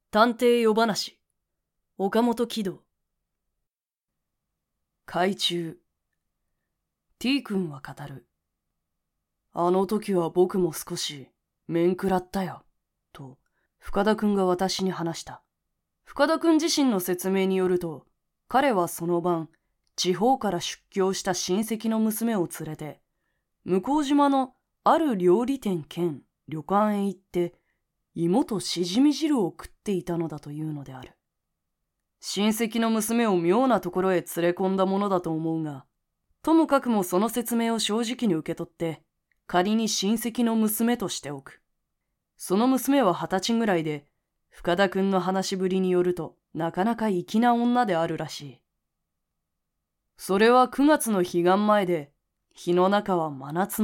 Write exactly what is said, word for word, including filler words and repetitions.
探偵夜話岡本喜道。海中 T 君は語る。あの時は僕も少し面食らったよと深田君が私に話した。深田君自身の説明によると、彼はその晩地方から出京した親戚の娘を連れて向島のある料理店兼旅館へ行って芋としじみ汁を食っていたのだというのである。親戚の娘を妙なところへ連れ込んだものだと思うが、ともかくもその説明を正直に受け取って仮に親戚の娘としておく。その娘は二十歳ぐらいで、深田君の話しぶりによるとなかなか粋な女であるらしい。それはくがつの彼岸前で、日の中は真夏の